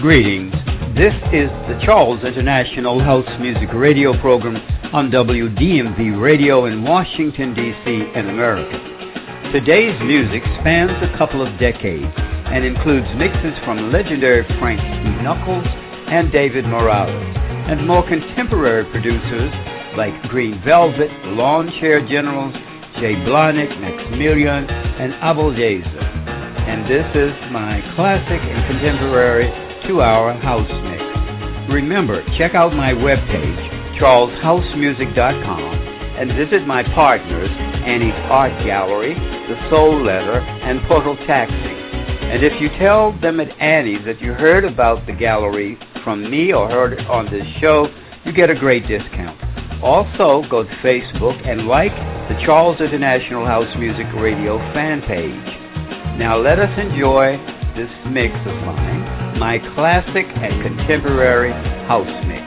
Greetings. This is the Charles International House Music Radio program on WDMV Radio in Washington, D.C. in America. Today's music spans a couple of decades and includes mixes from legendary Frank Knuckles and David Morales, and more contemporary producers like Green Velvet, Lawn Chair Generals, Jay Blahnik, Maximilian, and Abel Yezer. And this is my classic and contemporary 2-hour house mix. Remember, check out my webpage, charleshousemusic.com, and visit my partners, Annie's Art Gallery, The Soul Letter, and Portal Taxi. And if you tell them at Annie's that you heard about the gallery from me or heard it on this show, you get a great discount. Also, go to Facebook and like the Charles International House Music Radio fan page. Now let us enjoy this mix of mine, my classic and contemporary house mix.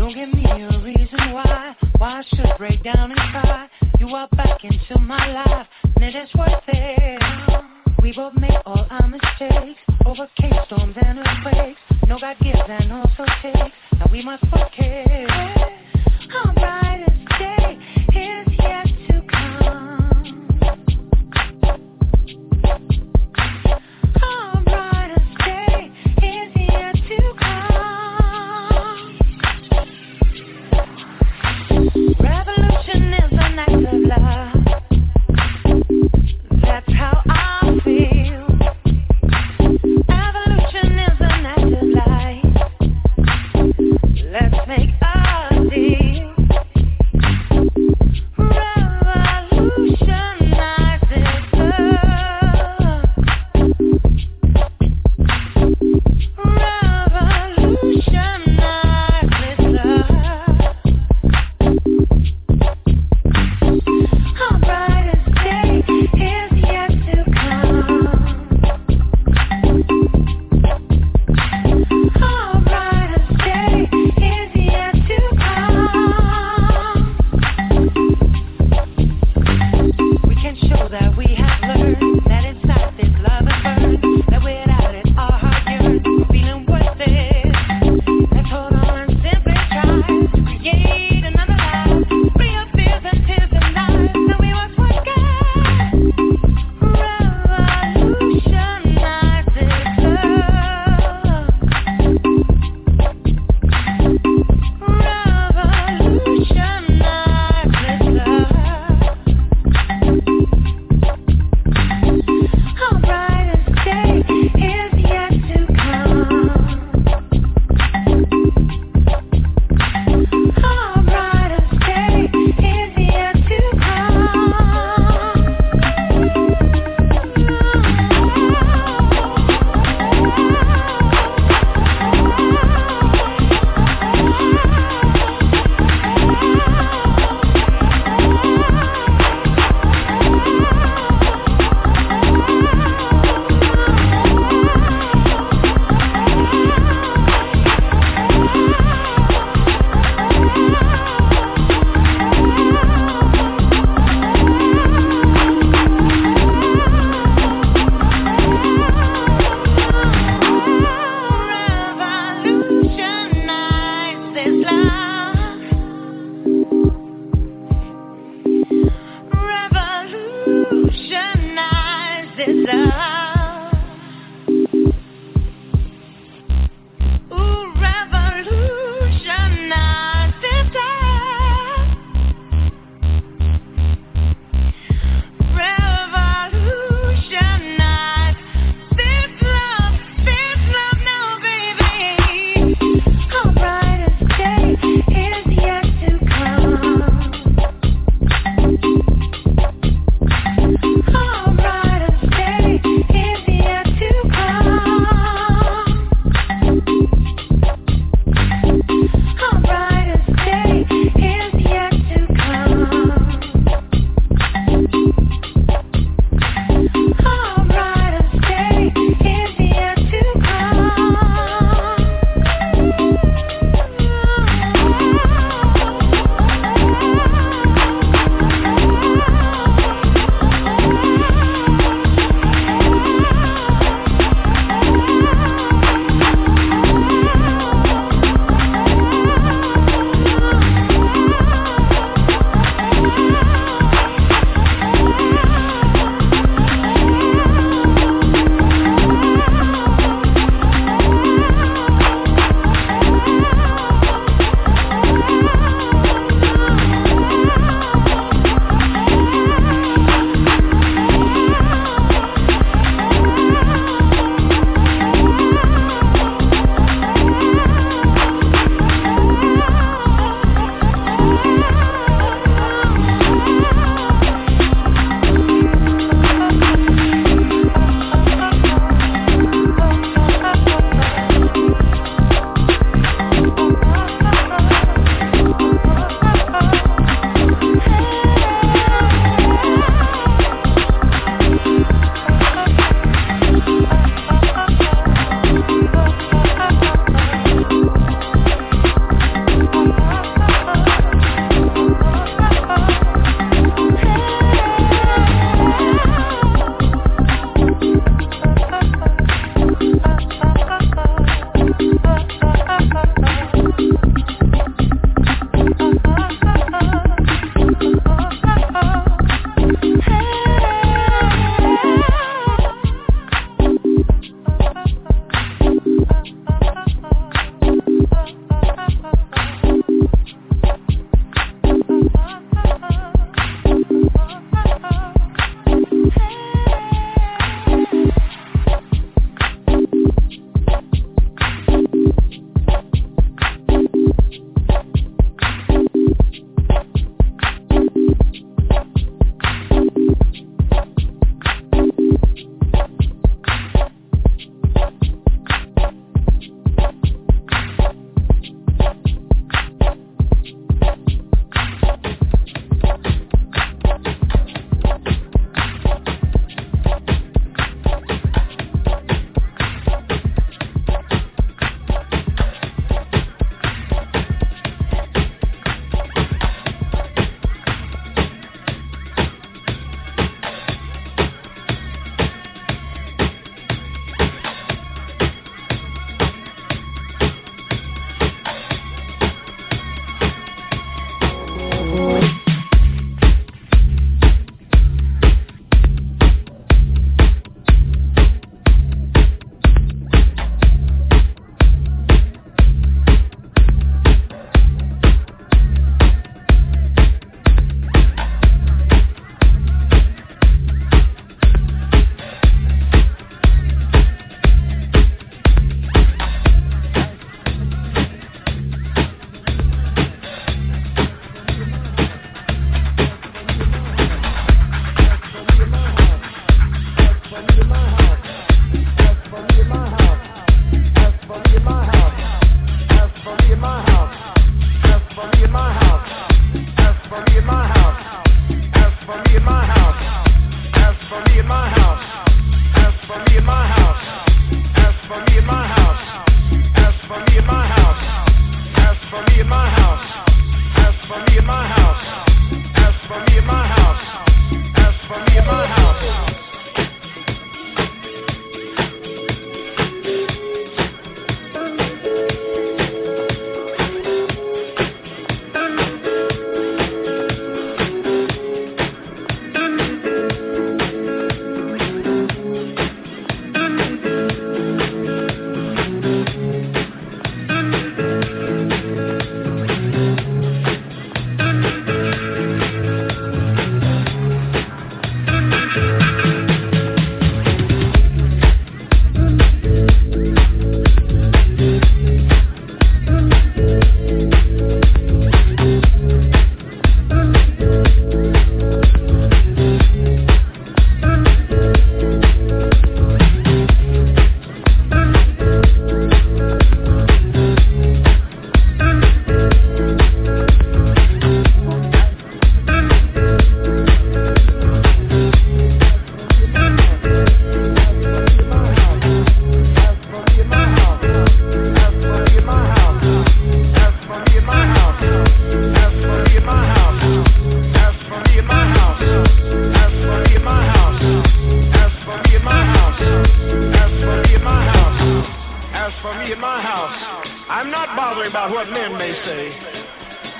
Don't give me a reason why I should break down and cry. You are back into my life, and it is worth it. We both made all our mistakes, overcame storms and earthquakes. No God gives and also takes. Now we must work it. Our brightest day is yet to come. Our brightest day is yet to come. Revolution is an act of love. That's how I feel. Evolution is an act of life. Let's make a deal. Revolutionize this love. Revolutionize this love. Our brightest day is yet to come. Our brightest day is yet to come. We can show that we have learned that inside this love is burned, that without it our heart yearns, feeling worth it. Let's hold on and simply try, create another life, free of fears and tears and lies, that we must work it. Revolutionize this love. Revolutionize this love. Our brightest day is yet to come. Our brightest day is yet to come. Revolutionize this love. Revolutionize this love. Ooh, revolutionize this love. Revolutionize this love now, baby. Our brightest day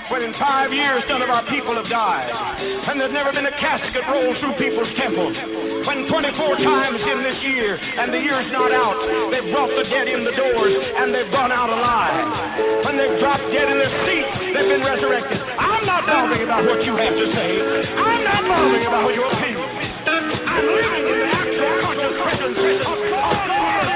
when in 5 years none of our people have died, and there's never been a casket rolled through people's temples, when 24 times in this year, and the year's not out, they've brought the dead in the doors, and they've gone out alive, when they've dropped dead in their seats, they've been resurrected. I'm not bothering about what you have to say. I'm not bothering about your opinion. I'm living in the actual conscious presence of God.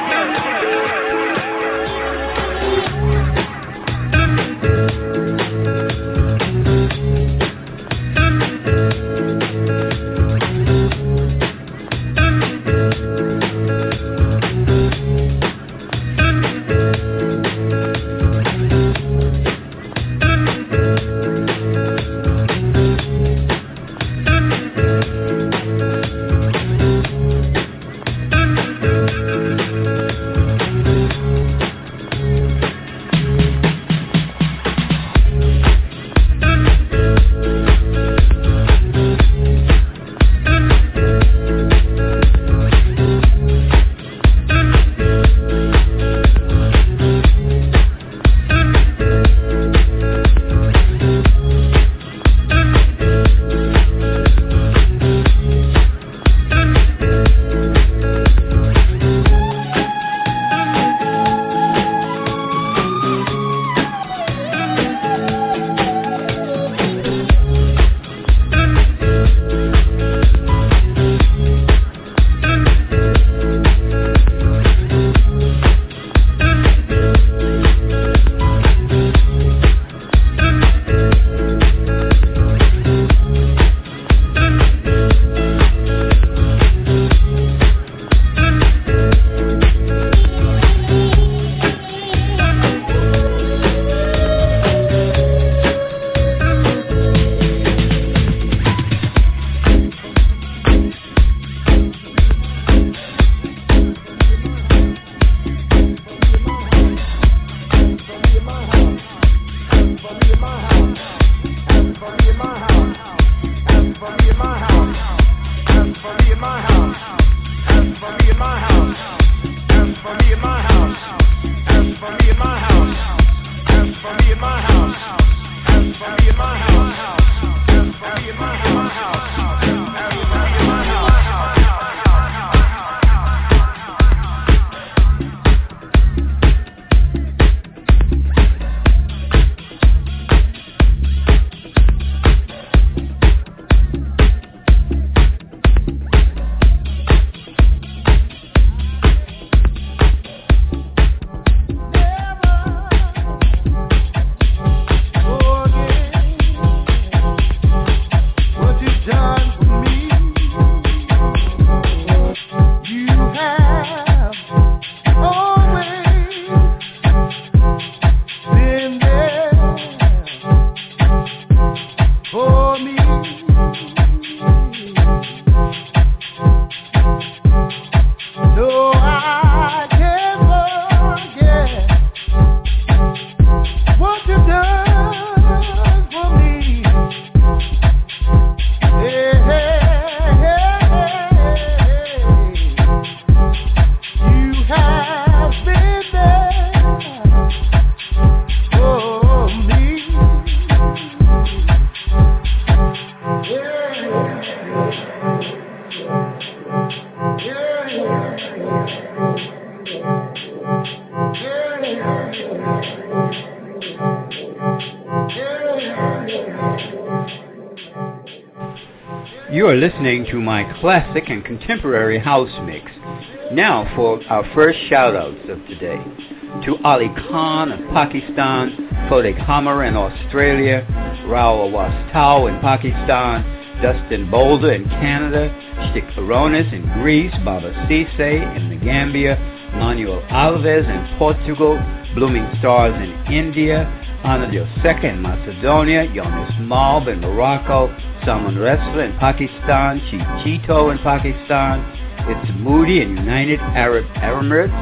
You are listening to my classic and contemporary house mix. Now for our first shout-outs of today. To Ali Khan of Pakistan, Kodak Hammer in Australia, Rao Awastau in Pakistan, Dustin Boulder in Canada, Stik Aronis in Greece, Baba Cisse in the Gambia, Manuel Alves in Portugal, Blooming Stars in India, Ana Dioseca in Macedonia, Jonas Malb in Morocco, Salman Ressa in Pakistan, Chichito in Pakistan, It's Moody in United Arab Emirates,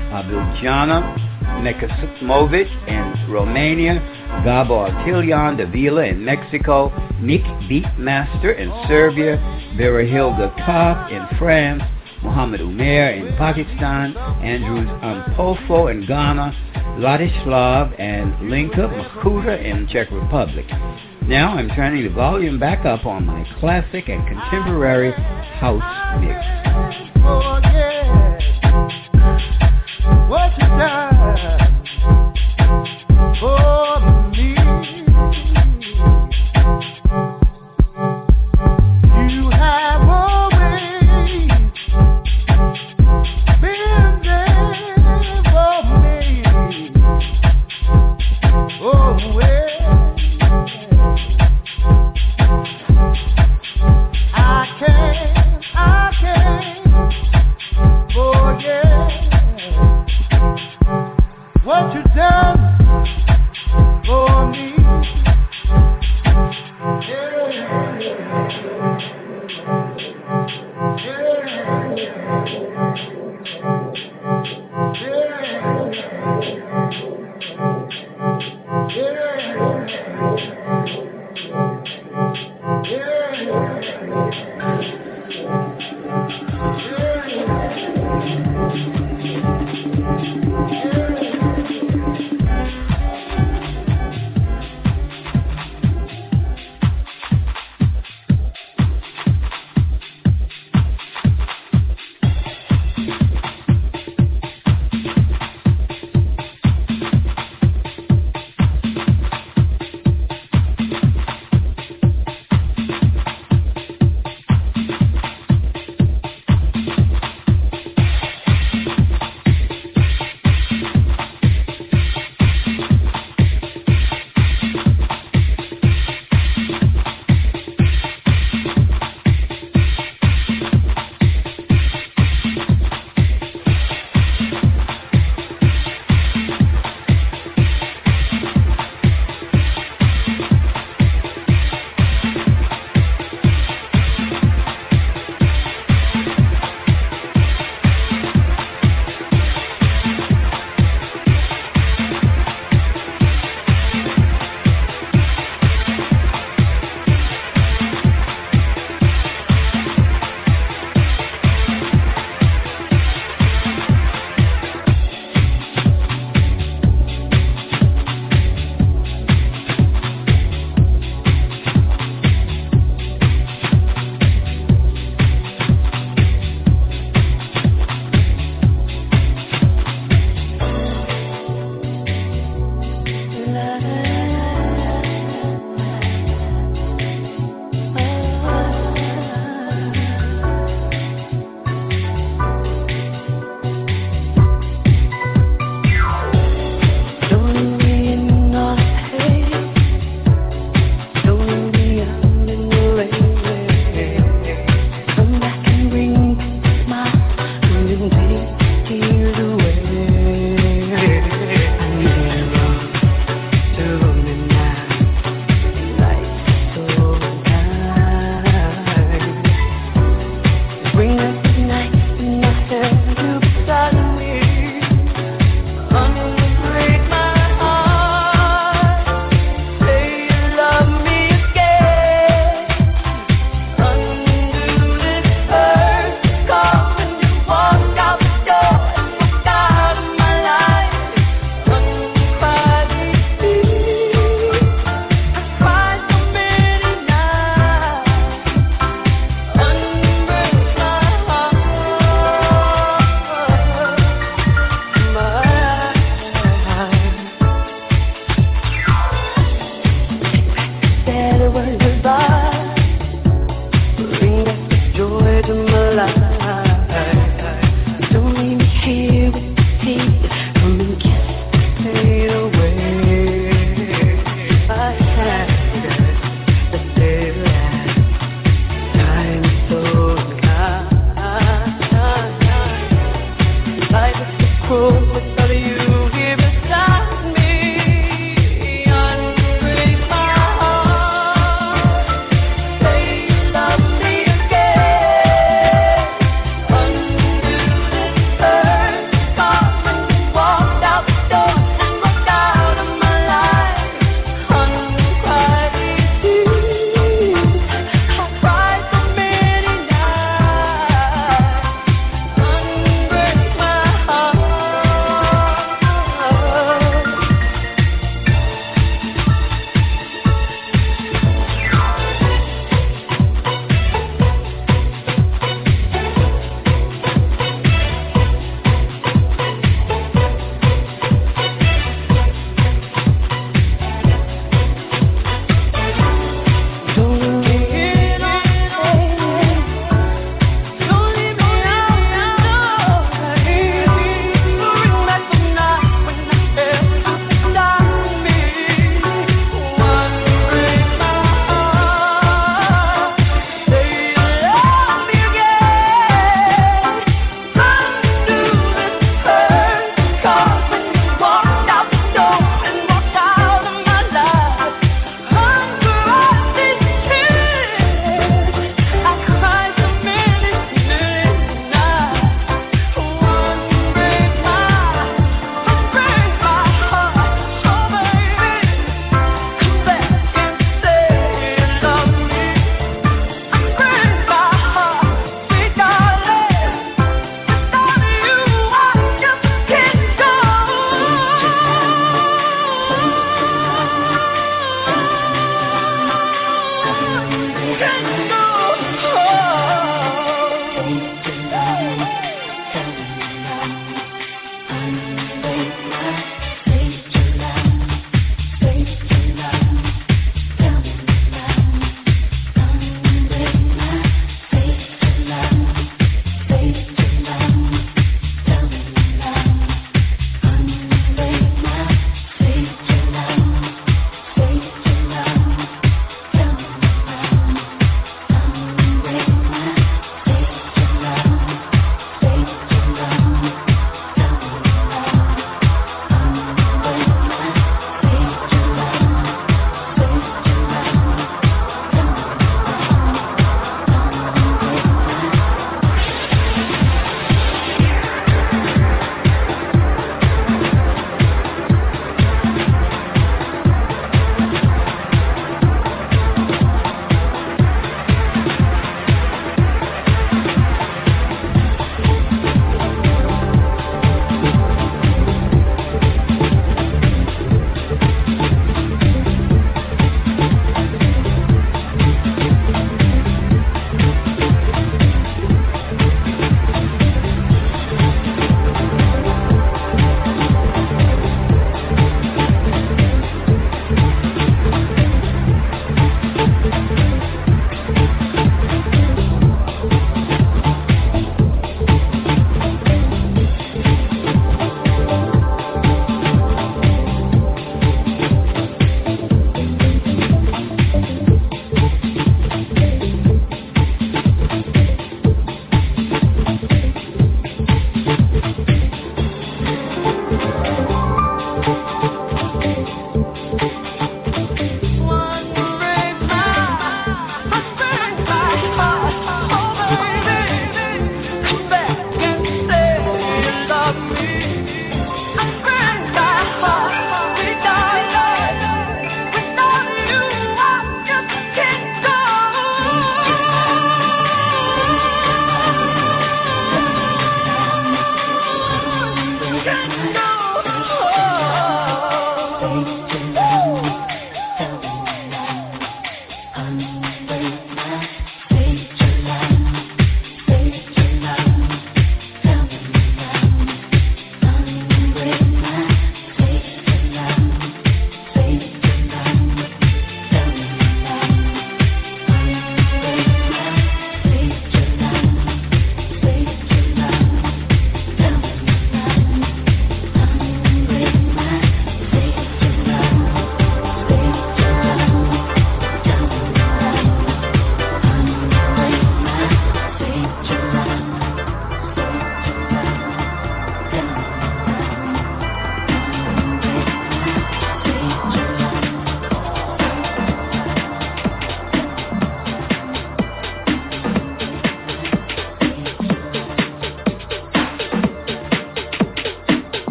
Biljana Nekasimovic in Romania, Gabo Artilian Davila in Mexico, Nick Beatmaster in Serbia, Vera Hilda Kopp in France, Mohammed Umair in Pakistan, Andrews Ampofo in Ghana, Ladislav and Linka Makuta in Czech Republic. Now I'm turning the volume back up on my classic and contemporary house mix. Oh, yeah. What you done for me? You have always been there for me. Oh, well, I can't forget what you done for me.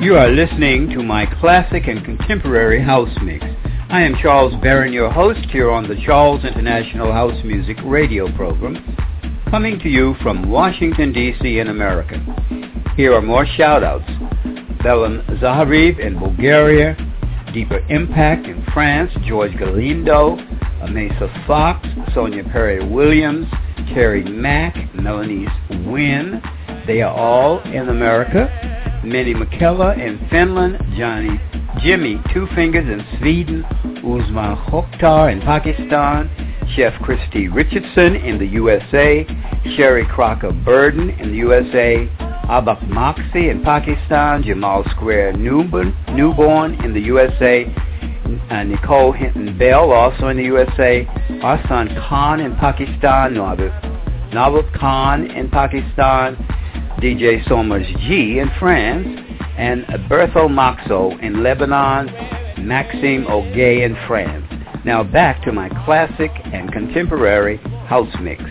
You are listening to my classic and contemporary house mix. I am Charles Barron, your host here on the Charles International House Music Radio program, coming to you from Washington, D.C. in America. Here are more shout-outs. Belam Zaharev in Bulgaria, Deeper Impact in France, George Galindo, Amasa Fox, Sonia Perry-Williams, Terry Mack, Melanie Wynn. They are all in America. Minnie McKellar in Finland, Jimmy Two Fingers in Sweden, Uzman Khokhtar in Pakistan, Chef Christy Richardson in the USA, Sherry Crocker Burden in the USA, Abak Moxie in Pakistan, Jamal Square Newborn in the USA, Nicole Hinton Bell also in the USA, Arsan Khan in Pakistan, Nawab Khan in Pakistan, DJ Somers G in France, and Bertho Moxo in Lebanon, Maxime Ogay in France. Now back to my classic and contemporary house mix.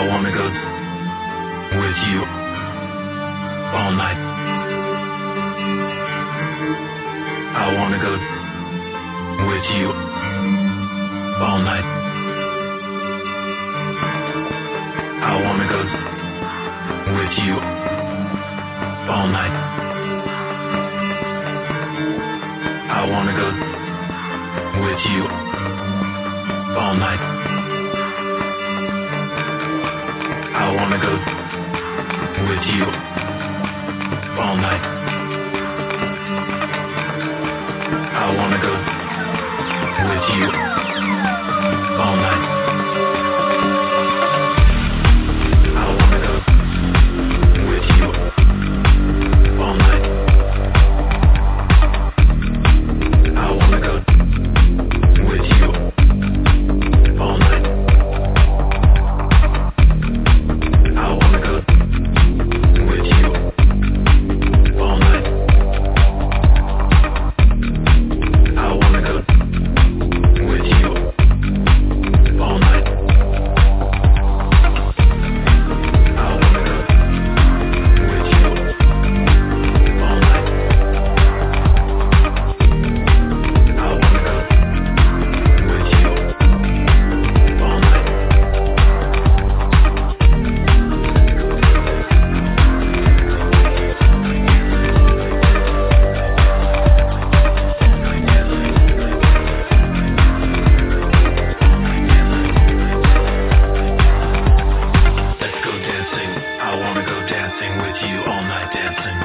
wanna go with you all night. I wanna go with you all night. I wanna go with you all night. I wanna go with you all night. I wanna go with you all night. I wanna go with you all night. I wanna go with you all night. I wanna go with you all night. I wanna go with you all night. I wanna go with you all night. I wanna go with you all night. I wanna go with you all night. Let's go dancing. I wanna go dancing with you all night dancing.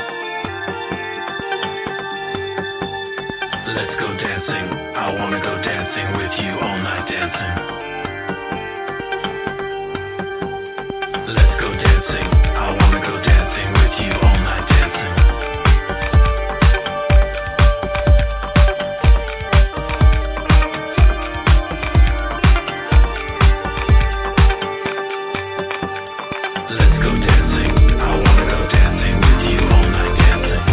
Let's go dancing. I wanna go dancing with you all night dancing. Let's go dancing. I wanna go dancing with you all night dancing. Let's go dancing. I wanna go dancing with you all night dancing.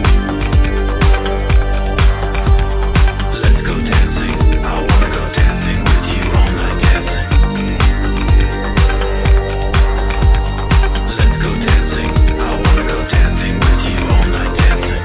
Let's go dancing. I wanna go dancing with you all night dancing. Let's go dancing. I wanna go dancing with you all night dancing.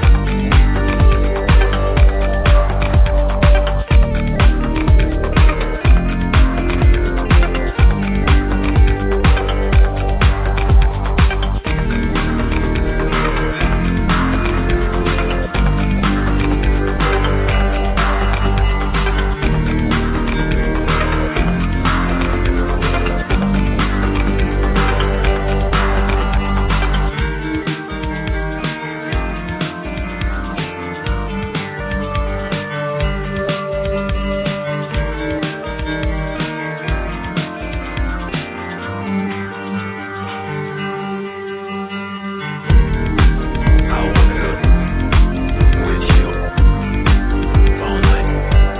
I wanna go with you all night.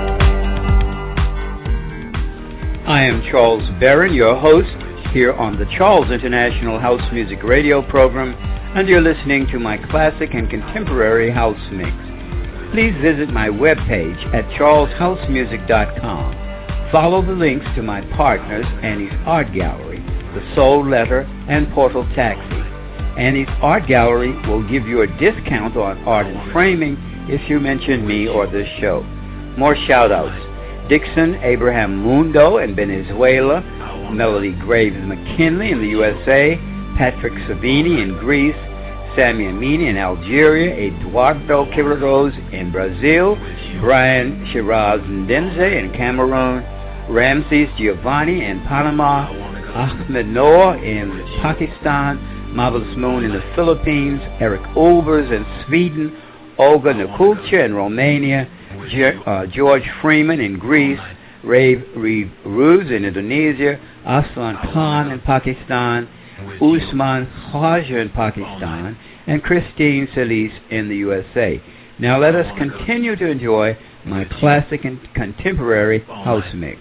I am Charles Barron, your host here on the Charles International House Music Radio program, and you're listening to my classic and contemporary house mix. Please visit my webpage at charleshousemusic.com. Follow the links to my partners, Annie's Art Gallery, The Soul Letter, and Portal Taxi. Annie's Art Gallery will give you a discount on art and framing if you mention me or this show. More shout-outs. Dixon Abraham Mundo in Venezuela, Melody Graves McKinley in the USA, Patrick Savini in Greece, Sammy Amini in Algeria, Eduardo Queiroz in Brazil, Brian Shiraz Ndenze in Cameroon, Ramses Giovanni in Panama, Ahmed Noor in Pakistan, Marvelous Moon in the Philippines, Eric Olbers in Sweden, Olga Nikulcha in Romania, George Freeman in Greece, Rev Ruz in Indonesia, Aslan Khan in Pakistan, Usman Khaja in Pakistan, and Christine Solis in the USA. Now let us continue to enjoy my classic and contemporary house mix.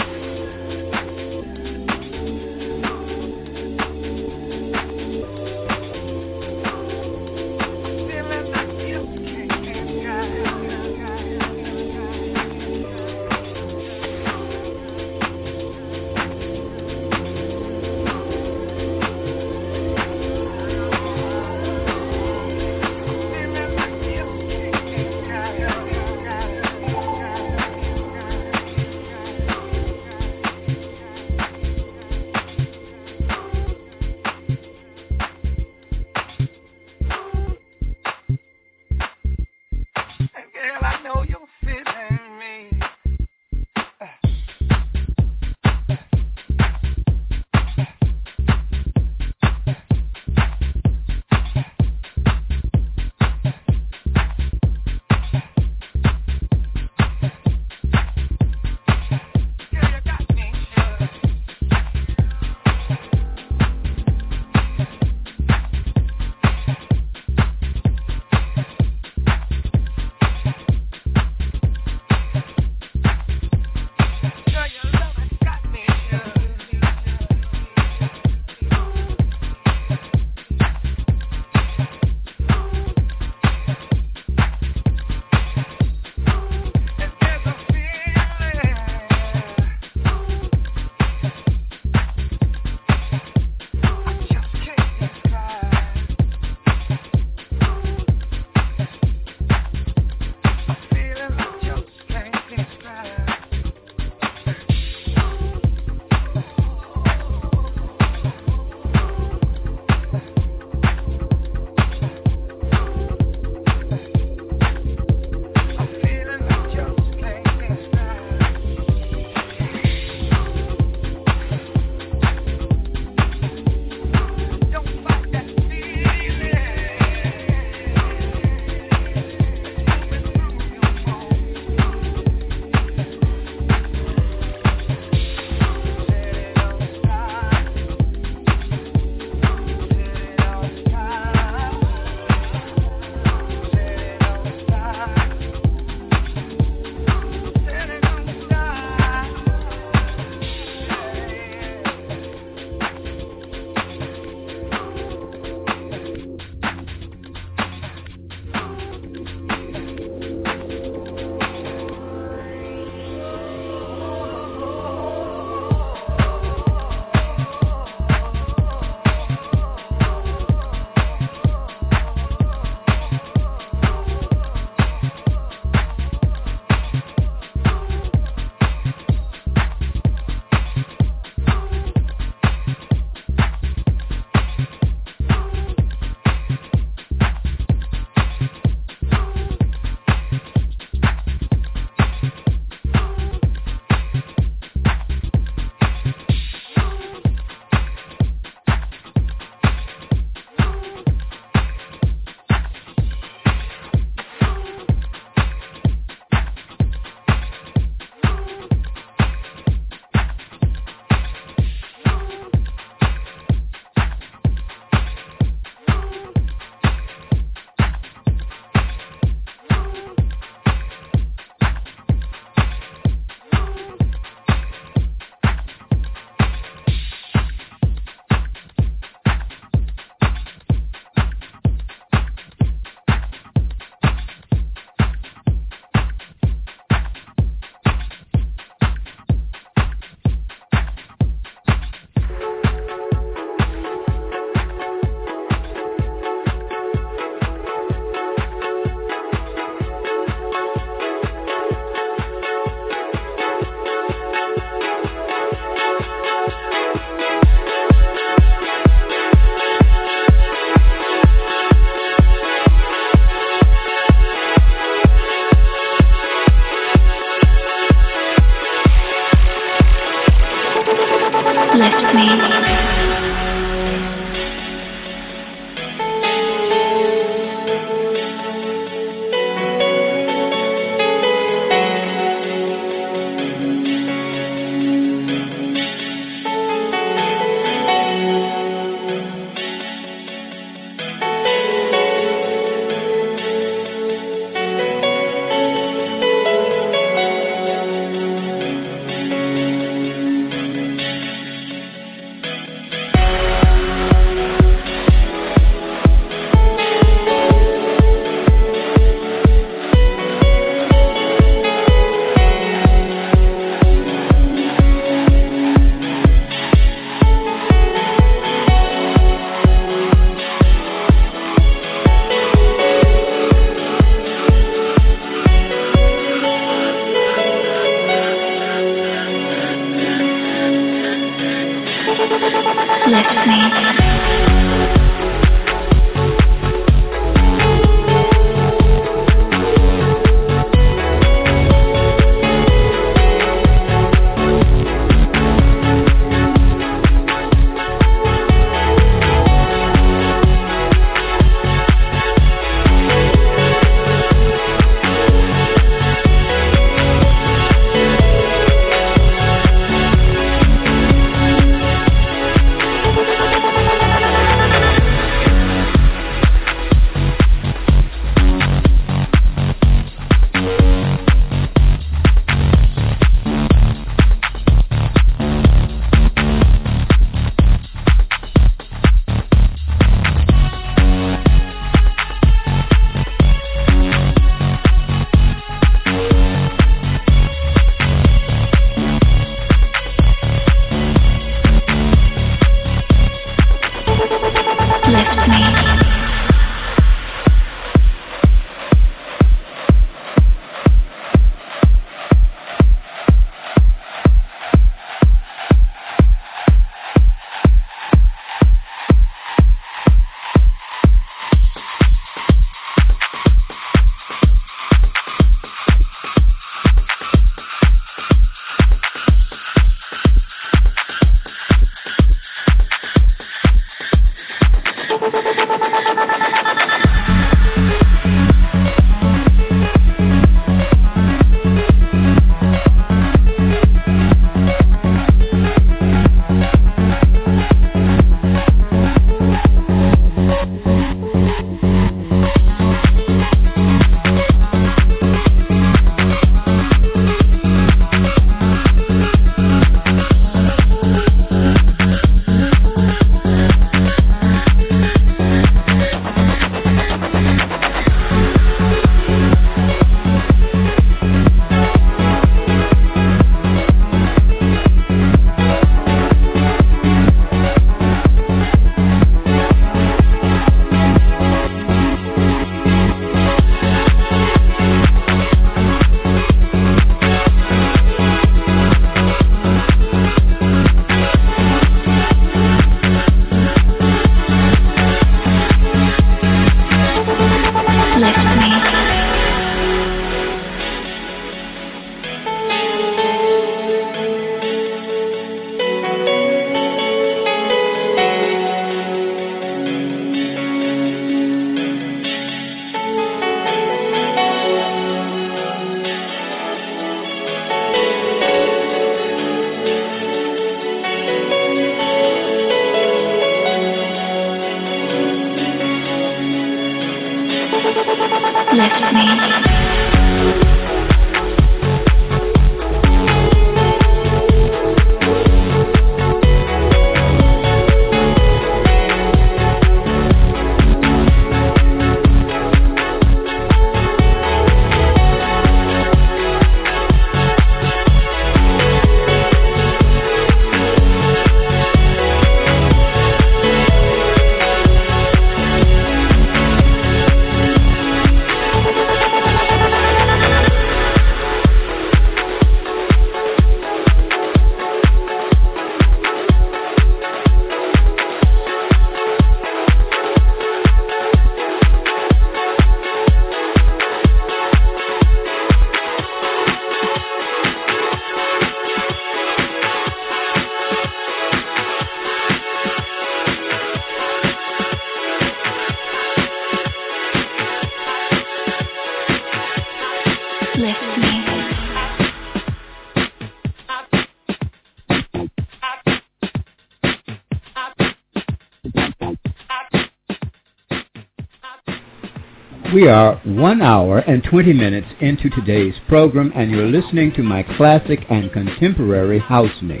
We are 1 hour and 20 minutes into today's program, and you're listening to my classic and contemporary house mix.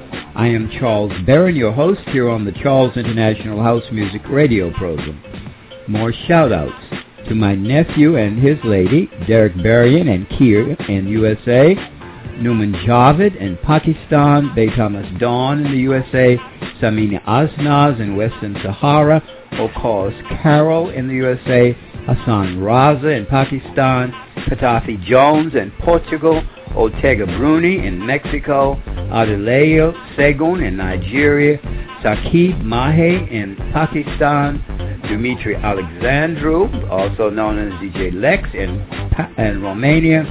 I am Charles Barron, your host here on the Charles International House Music Radio program. More shout-outs to my nephew and his lady, Derek Berrien and Kier in USA, Numan Javed in Pakistan, Bay Thomas Dawn in the USA, Samina Aznaz in Western Sahara, Okaz Carol in the USA, Hassan Raza in Pakistan, Katafi Jones in Portugal, Ortega Bruni in Mexico, Adeleo Segun in Nigeria, Saqib Mahe in Pakistan, Dimitri Alexandru, also known as DJ Lex in Romania,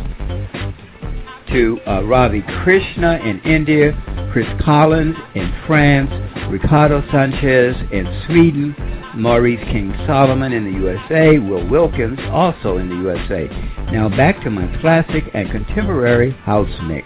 to Ravi Krishna in India, Chris Collins in France, Ricardo Sanchez in Sweden, Maurice King Solomon in the USA, Will Wilkins also in the USA. Now back to my classic and contemporary house mix.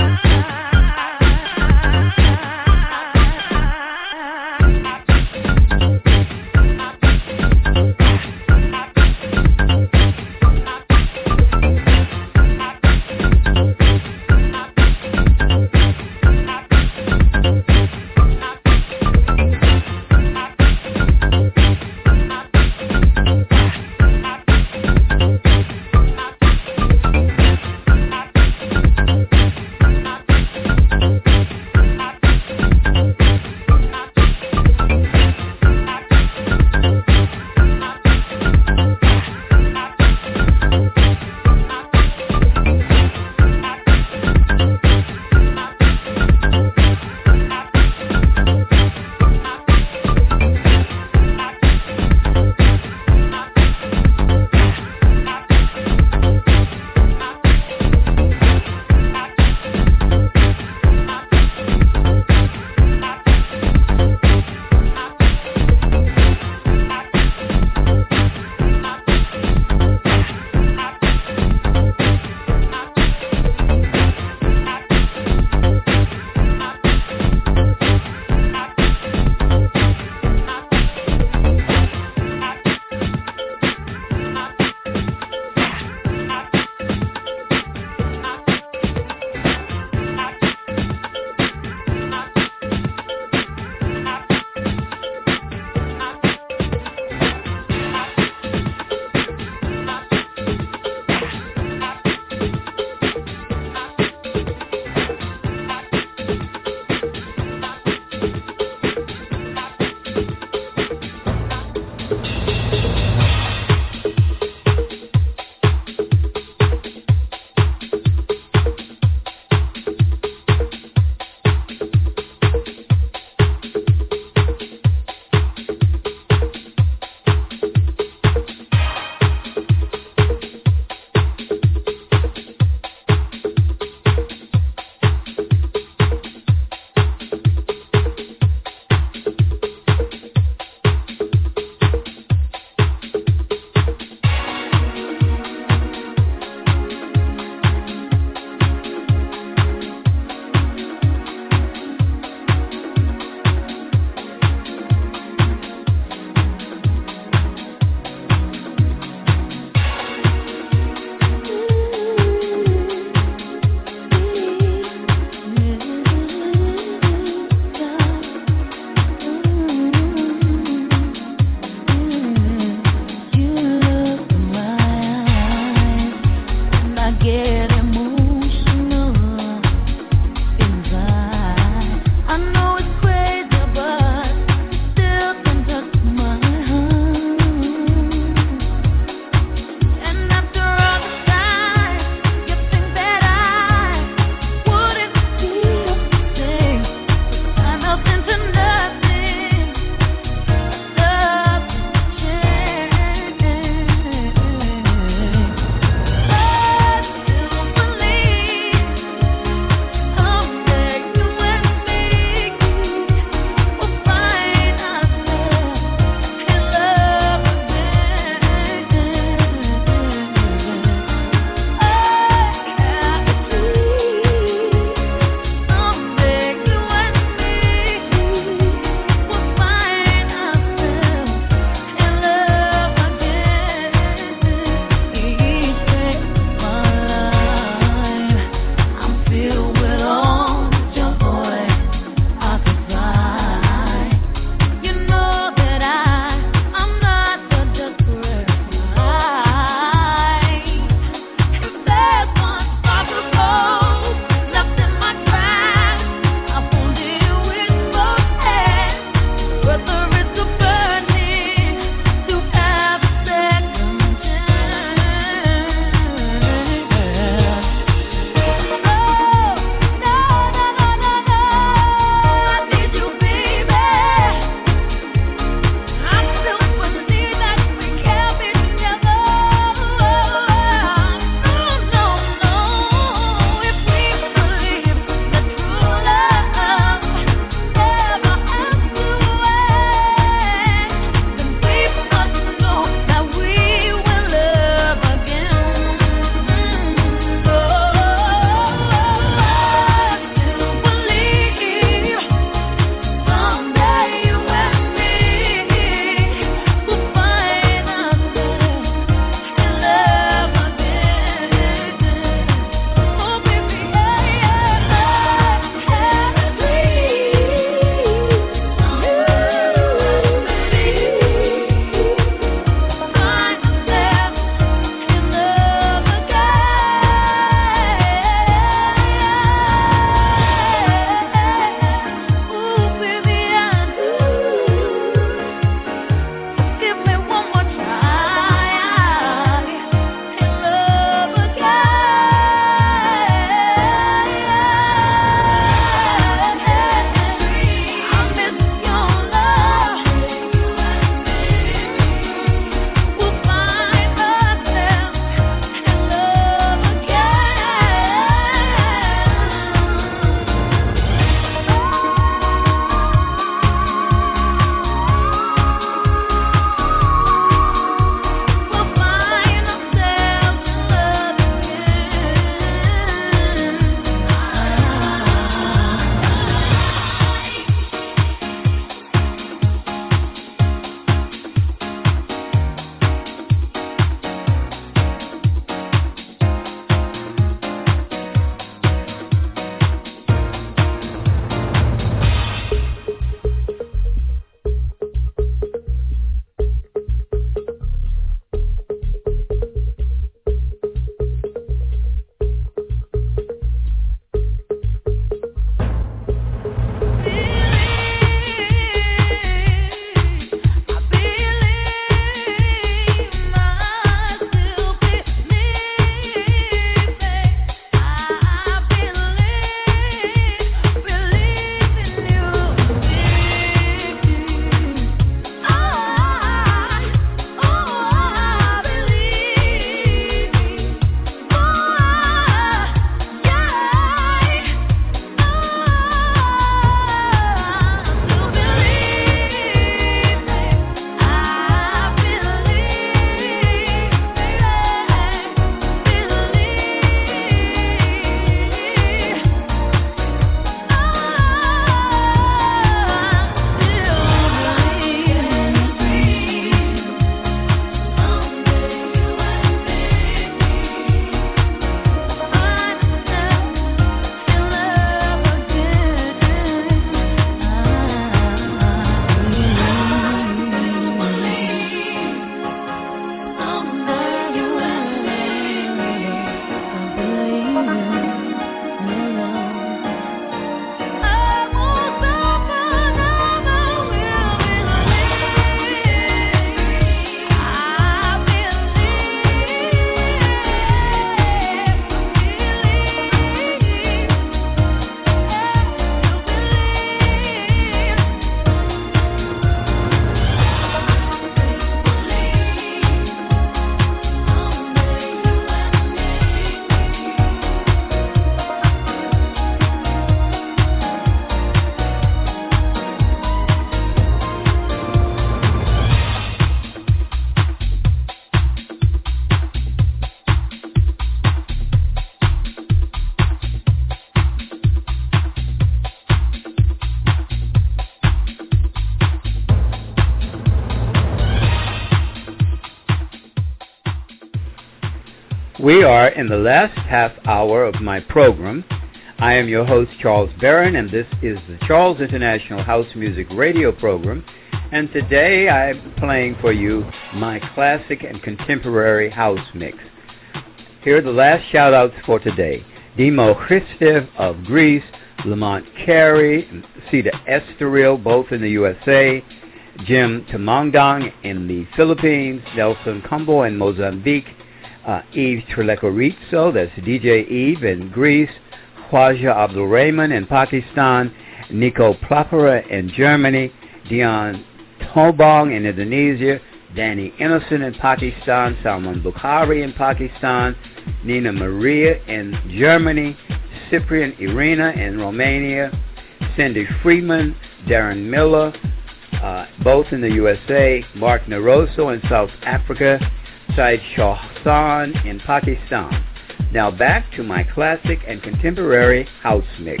We are in the last half hour of my program. I am your host, Charles Barron, and this is the Charles International House Music Radio program. And today I'm playing for you my classic and contemporary house mix. Here are the last shout-outs for today. Dimo Christev of Greece, Lamont Carey, Sita Estoril, both in the USA, Jim Tumangdang in the Philippines, Nelson Combo in Mozambique, Eve Trelecorizzo, that's DJ Eve in Greece, Khwaja Abdul Rahman in Pakistan, Nico Plapera in Germany, Dion Tobong in Indonesia, Danny Innocent in Pakistan, Salman Bukhari in Pakistan, Nina Maria in Germany, Cyprian Irina in Romania, Cindy Freeman, Darren Miller, both in the USA, Mark Naroso in South Africa, Syed Shah Hassan in Pakistan. Now back to my classic and contemporary house mix.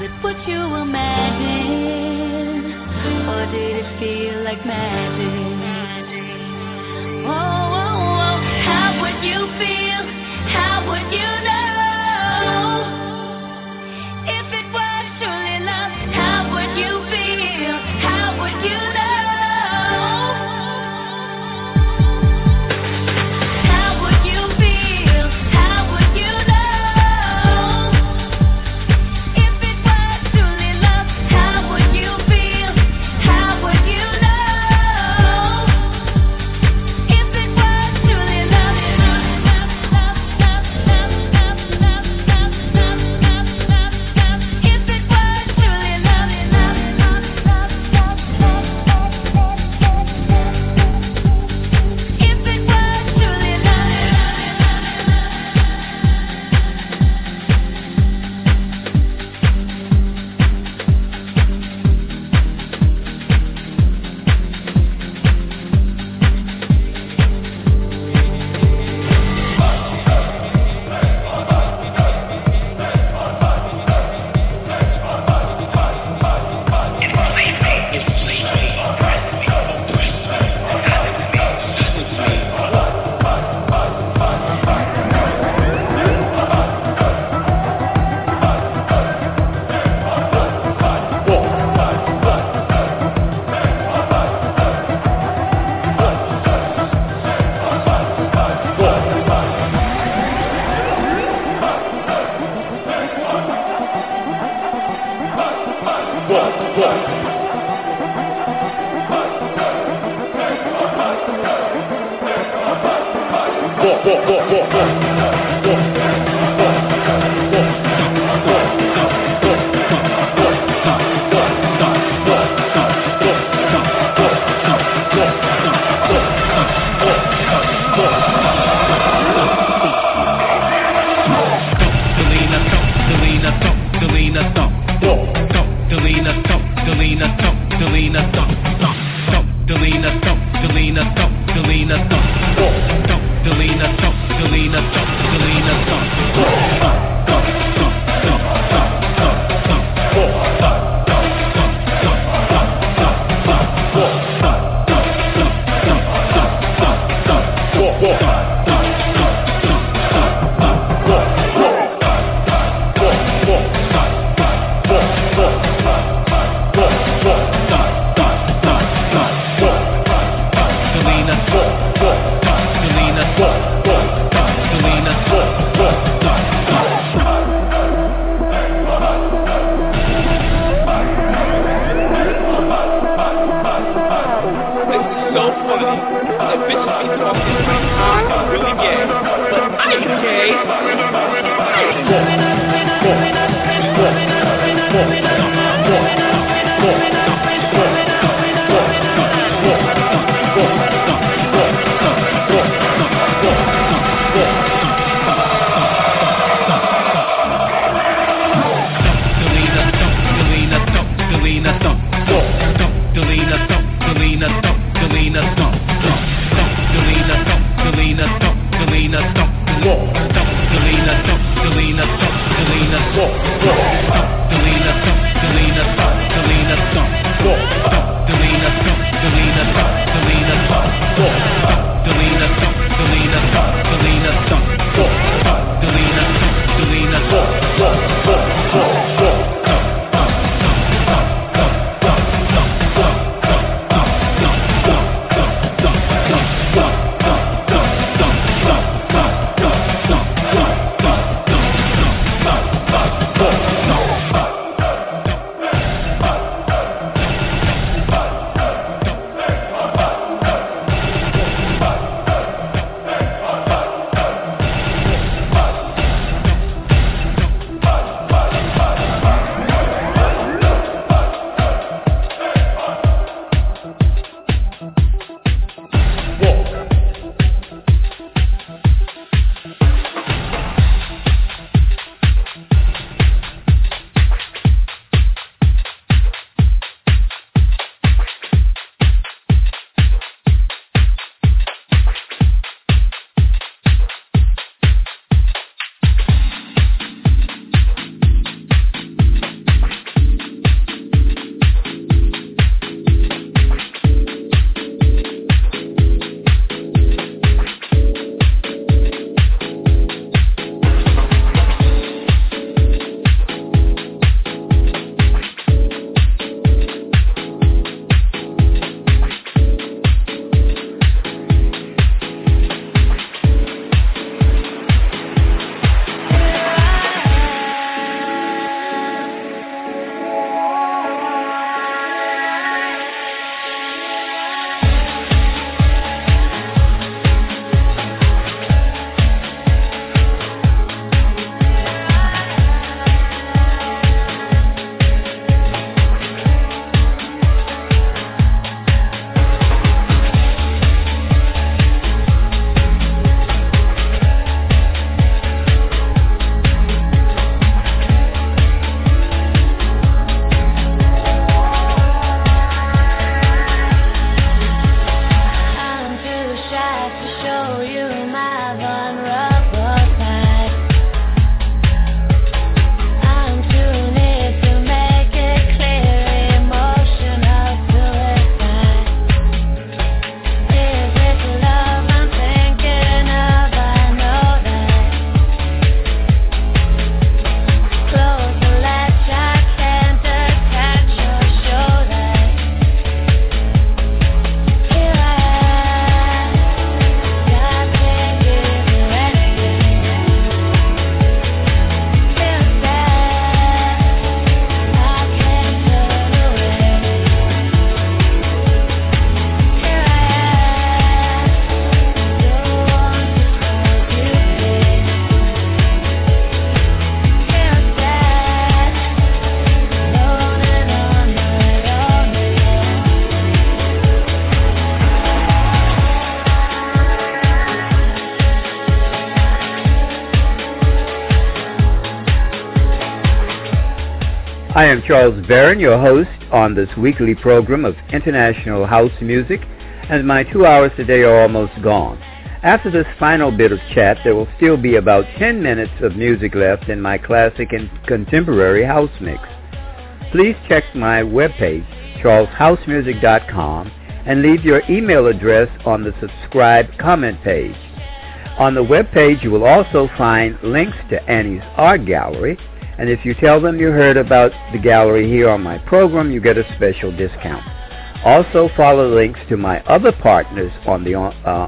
it what you imagined, or did it feel like magic? Oh, oh, oh, how would you feel? How would you know if it was truly love? How would you feel? How would you know? Delina, I am Charles Barron, your host on this weekly program of international house music, and my 2 hours today are almost gone. After this final bit of chat, there will still be about 10 minutes of music left in my classic and contemporary house mix. Please check my webpage, charleshousemusic.com, and leave your email address on the subscribe comment page. On the webpage, you will also find links to Annie's art gallery, and if you tell them you heard about the gallery here on my program, you get a special discount. Also follow links to my other partners on the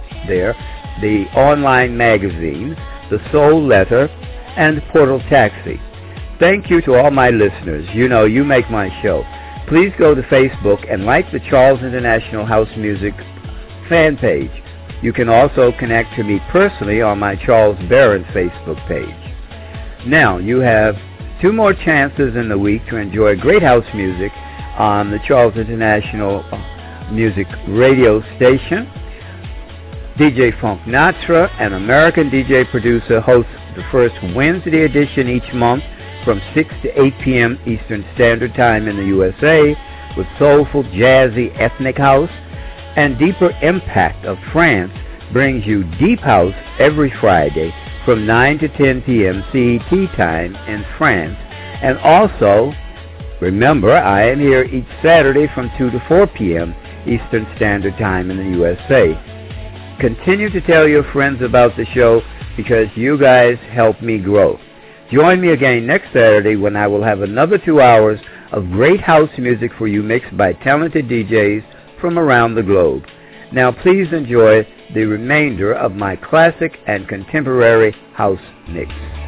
online magazines, The Soul Letter, and Portal Taxi. Thank you to all my listeners. You know, you make my show. Please go to Facebook and like the Charles International House Music fan page. You can also connect to me personally on my Charles Barron Facebook page. Now, you have 2 more chances in the week to enjoy great house music on the Charles International Music radio station. DJ Funk Natra, an American DJ producer, hosts the first Wednesday edition each month from 6 to 8 p.m. Eastern Standard Time in the USA with soulful, jazzy, ethnic house. And Deeper Impact of France brings you Deep House every Friday from 9 to 10 p.m. CET time in France. And also, remember, I am here each Saturday from 2 to 4 p.m. Eastern Standard Time in the USA. Continue to tell your friends about the show because you guys help me grow. Join me again next Saturday when I will have another 2 hours of great house music for you mixed by talented DJs from around the globe. Now please enjoy the remainder of my classic and contemporary house mix.